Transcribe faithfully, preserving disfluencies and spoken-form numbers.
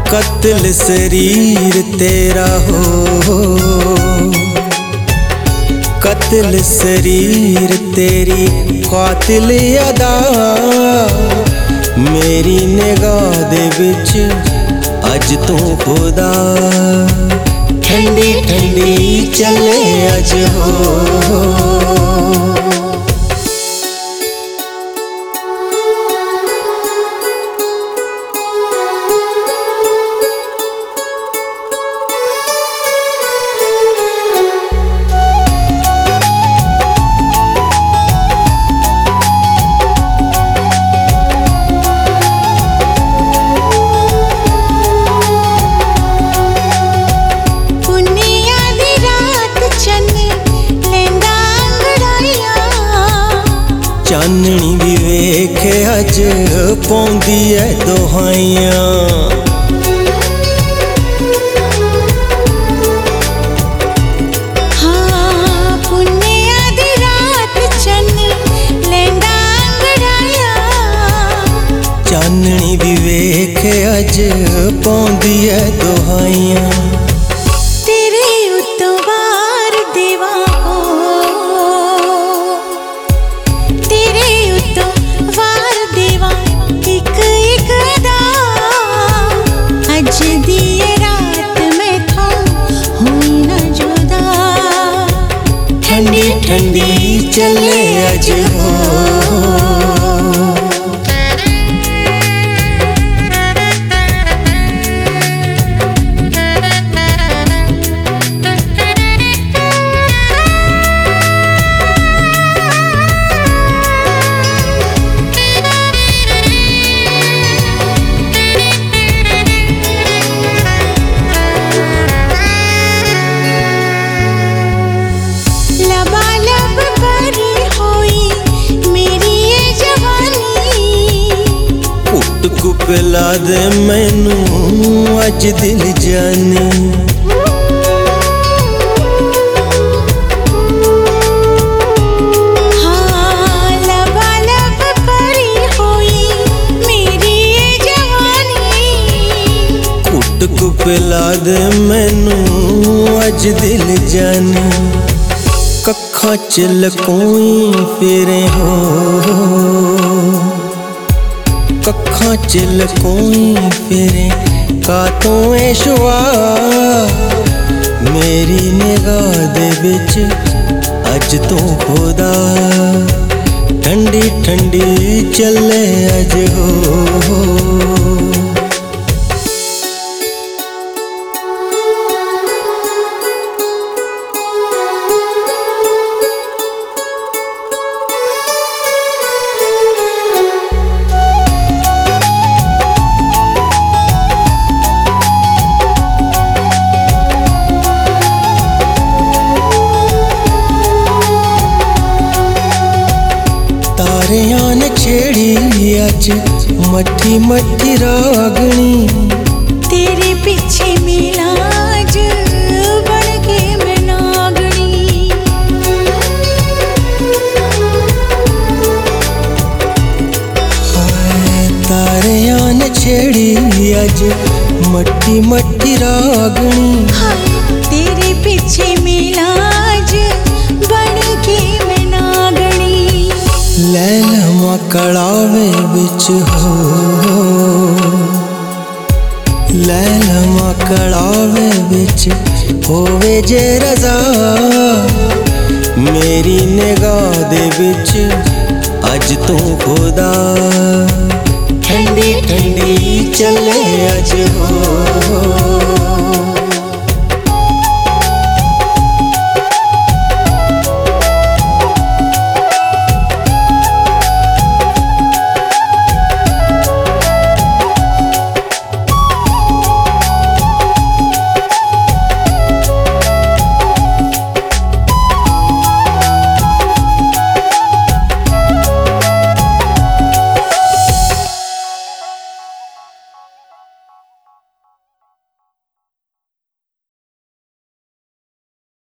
कत्ल शरीर तेरा हो, कत्ल शरीर तेरी कातिल अदा मेरी निगाह दे विच अज तू खुदा ठंडी ठंडी चले अज हो। चाननी भी वेखे अज पौंदी है दोहाइयां, हाँ पुन्निया दी रात चन्न लेंदा अंगड़ाइया। चाननी भी वेखे अज पौंदी है दोहाइयां। तेरे उत्तों वार देवा ठंडी ठंडी चले अज हो। पिला दे मैनू अज दिल जानी, हाँ लबा लब परी होई मेरी ये जवानी। कुट को पिला दे मैनू अज दिल जानी। कखा च लकोई फिरे हो, कखा च लकोई फिरे कातों ए शुआ मेरी निगाह दे विच अज तू खुदा ठंडी ठंडी चले अज हो। तारियां ने छेड़ी अज मठी मठी रागनी, तेरे पीछे मिला अज बन के मैं नागनी। हाय तारियां ने छेड़ी अज मठी मठी रागनी, तेरे पीछे मिला अज बन के मैं नागनी। लैलमा कड़ावे बिच हो, लैलमा कड़ावे बिच होवे जे रज़ा मेरी निगाह दे विच अज तू खुदा ठंडी ठंडी चले अज हो।